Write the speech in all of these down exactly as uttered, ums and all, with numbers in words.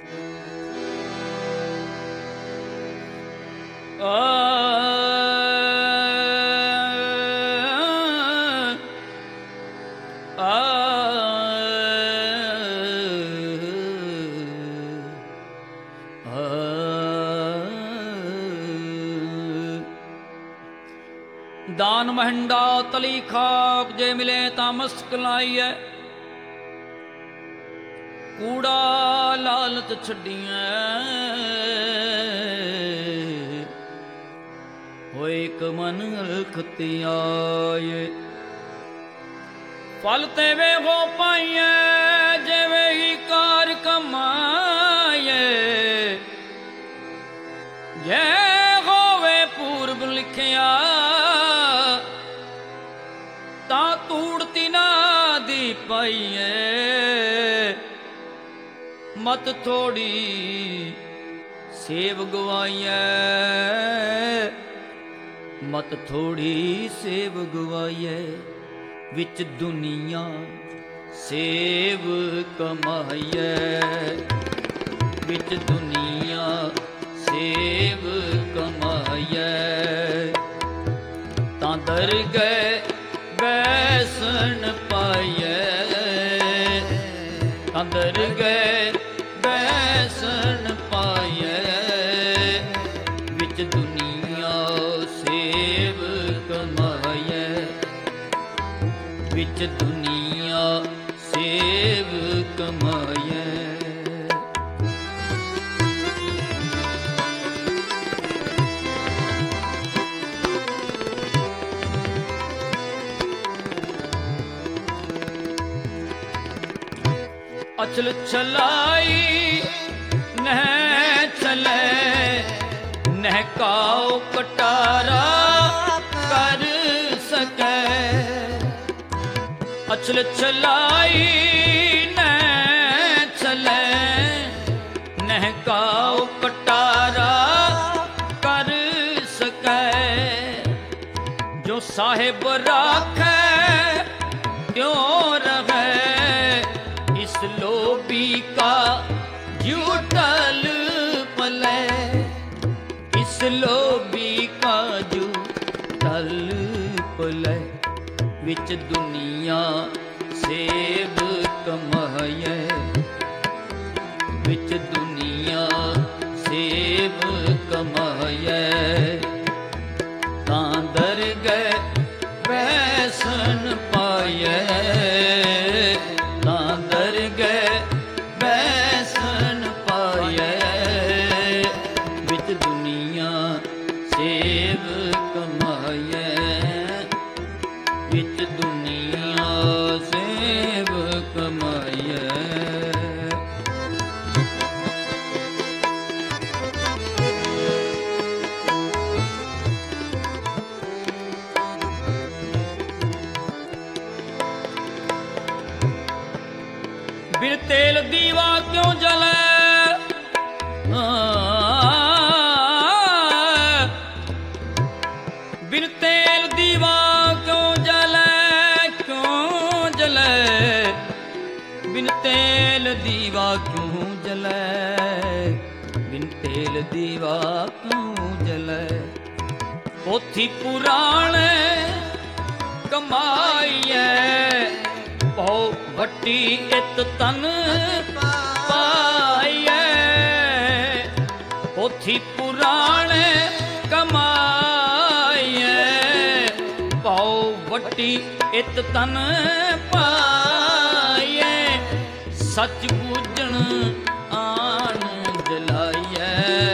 दान महंडा तली खाक जे मिले ता मस्क लाइए, कूड़ा लालच छड़िए होए एक मन अलखती आए। फल ते वे हो पाइए जेवे ही कार कमाए, जे होवे पूर्व लिखिया ता तूड़ती ना दी पाइए। मत थोड़ी सेव गवाइए, मत थोड़ी सेव गवाइए। विच दुनिया सेव कमाइए, विच दुनिया सेव कमाइए। तां दर गए बैसन पाइए, तां दर गए बैसन पाइए। विच दुनिया सेव कमाइए, विच दुनिया सेव कमाइए। अचल चलाई नह चले, नहकाओ कटारा कर सके। अचल चलाई न चले, नहकाओ कटारा कर सके। जो साहिब राखे त्यों रहे, इस लोभी का जूटल पले। इस लोभी का जूटल पले। विच दुनिया सेव कमाइए, विच दुनिया सेव कमाइए। तां दर गए बैसन पाइए, तां दर गए बैसन पाइए। विच दुनिया सेव कमाइए, विच दुनिया सेव कमाइए। बिन तेल दीवा क्यों जले, बिन तेल दीवा क्यों जले, क्यों जले। बिन तेल दीवा क्यों जले, बिन तेल दीवा क्यों जले। पोथी पुराणे कमाइए, पौ भट्टी इत तन पाइए। पोथी पुराणे कमाइए, पौ भट्टी इत तन पाइए। सच बूझण आन जलाइए,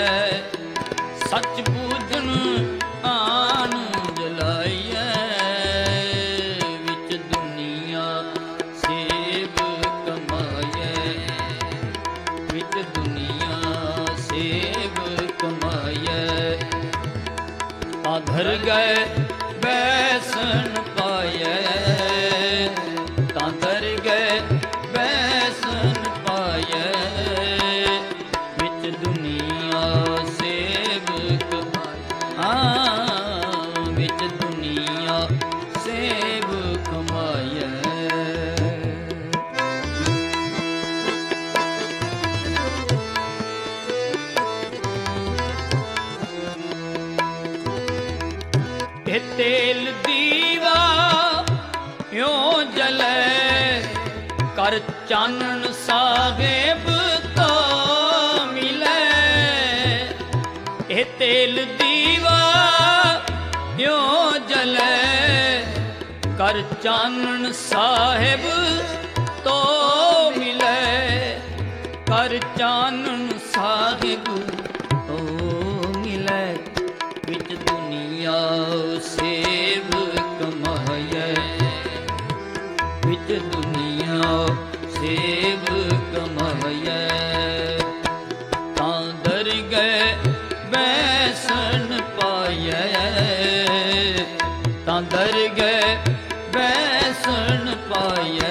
सच बूझण आन जलाइए। विच दुनिया सेव कमाइए, विच दुनिया सेव कमाइए। आधर गए बैसन पाइए, तां दर गए बैसन पाइए। विच दुनिया सेव कमाइए, हाँ विच दुनिया सेव कमाइए। ਕਰ ਚਾਨਣ ਸਾਹਿਬ ਤੋ ਮਿਲੇ। ਇਹ ਤੇਲ ਦੀਵਾ ਇਉਂ ਜਲੇ ਕਰ ਚਾਨਣ ਸਾਹਿਬ ਤੋ ਮਿਲੇ। ਕਰ ਚਾਨਣ ਸਾਹਿਬ ਤੋ ਮਿਲੇ। ਵਿੱਚ ਦੁਨੀਆ ਸੇਵ ਕਮਾਏ। ਵਿੱਚ ਦੁਨੀਆ ਸੇਵ ਕਮਾਏ। ਤਾਂ ਦਰ ਗਏ ਬੈਸਣ ਪਾਏ। ਤਾਂ ਦਰ ਗਏ ਬੈਸਣ ਪਾਏ।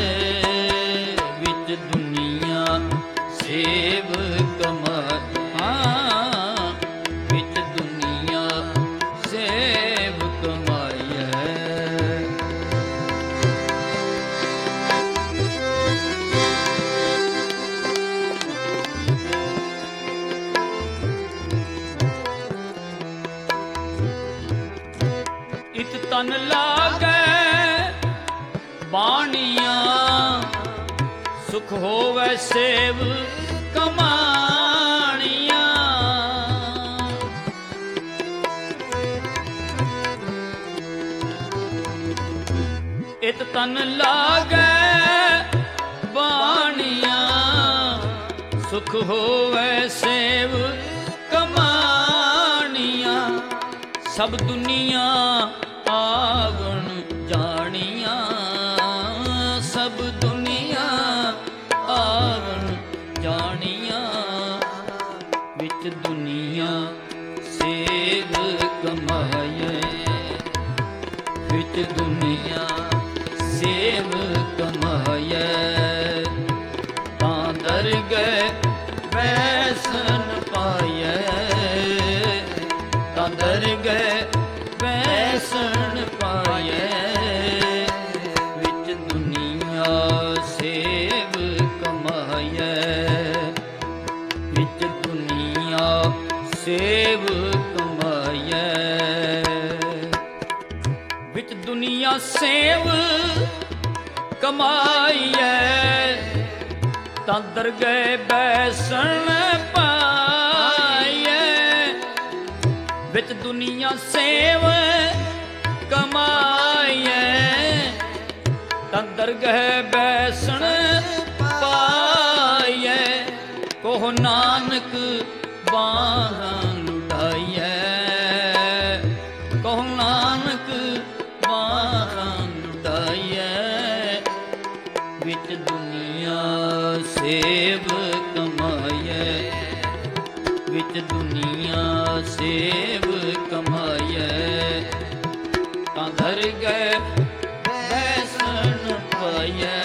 ਵਿੱਚ ਦੁਨੀਆ ਸੇਵ ਕਮਾਏ। ਹਾਂ ਵਿੱਚ ਦੁਨੀਆ ਸੇਵ ਕਮਾਏ। ਇਤ ਤਨ ਲਾਗੈ ਬਾਣੀਆਂ ਸੁਖ ਹੋਵੈ ਸੇਵ ਕਮਾਣੀਆਂ। ਇਤ ਤਨ ਲਾਗੈ ਬਾਣੀਆਂ ਸੁਖ ਹੋਵੈ ਸੇਵ ਕਮਾਣੀਆਂ। ਸਭ ਦੁਨੀਆ ਆਵਣ ਜਾਣੀਆਂ। ਸਭ ਦੁਨੀਆ ਆਵਣ ਜਾਣੀਆਂ। ਵਿੱਚ ਦੁਨੀਆ ਸੇਵ ਕਮਾਏ। ਵਿੱਚ ਦੁਨੀਆ ਸੇਵ ਕਮਾਏ। ਤਾਂ ਦਰ ਗਏ ਬੈਸਣ ਪਾਏ। ਤਾਂ ਦਰ ਗਏ ਬੈਸਣ ਪਾਏ। ਵਿੱਚ ਦੁਨੀਆ ਸੇਵ ਕਮਾਏ। ਵਿੱਚ ਦੁਨੀਆ ਸੇਵ ਕਮਾਏ। ਵਿੱਚ ਦੁਨੀਆ ਸੇਵ ਕਮਾਈਐ। ਤਾਂ ਦਰ ਗਏ ਬੈਸਣ ਪਾਈਐ। ਵਿੱਚ ਦੁਨੀਆ ਸੇਵ ਕਮਾਈਐ। ਤਾਂ ਦਰ ਗਏ ਬੈਸਣ ਪਾਈਐ। ਕੋਹ ਨਾਨਕ ਬਾਹਾਂ ਲੁਟਾਈਐ। ਕੋਹ ਨਾਨਕ ਬਾਹਾਂ ਲੁਟਾਈਐ। ਵਿੱਚ ਦੁਨੀਆ ਸੇਵ ਕਮਾਈਐ। ਵਿੱਚ ਦੁਨੀਆ ਸੇਵ ਕਮਾਈਐ। ਤਾਂ ਦਰ ਗਏ ਬੈਸਣ ਪਾਈਐ।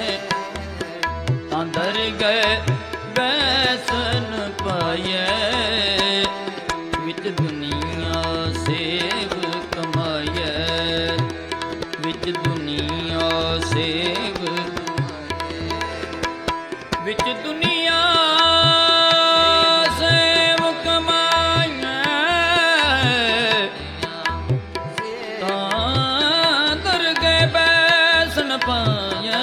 ਤਾਂ ਦਰ ਗਏ ਬੈਸਣ ਪਾਈਐ। ਵਿੱਚ ਦੁਨੀਆ ਸੇਵ ਕਮਾਈਐ। ਵਿੱਚ ਦੁਨੀਆ ਸੇਵ। ਵਿੱਚ ਦੁਨੀਆ ਸੇਵ ਕਮਾਈਐ। ਤਾਂ ਦਰ ਗਏ ਬੈਸਣ ਪਾਈਐ।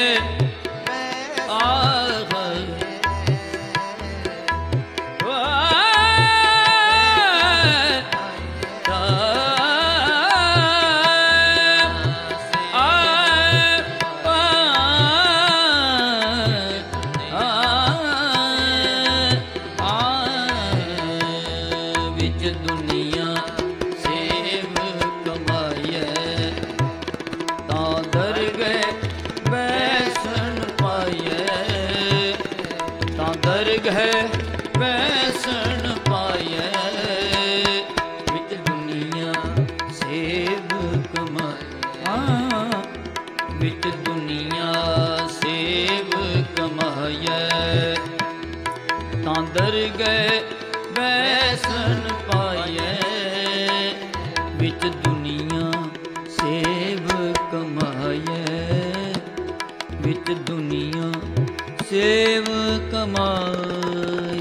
ਹੈ ਬੈਸਣ ਪਾਈਐ। ਵਿੱਚ ਦੁਨੀਆ ਸੇਵ ਕਮਾਈਐ। ਵਿੱਚ ਦੁਨੀਆ ਸੇਵ ਕਮਾਈਐ। ਤਾਂ ਦਰ ਗਏ ਬੈਸਣ ਪਾਈਐ। ਵਿੱਚ ਦੁਨੀਆ ਸੇਵ ਕਮਾਈਐ। ਵਿੱਚ ਦੁਨੀਆ ਸੇਵ ਕਮਾਈਐ।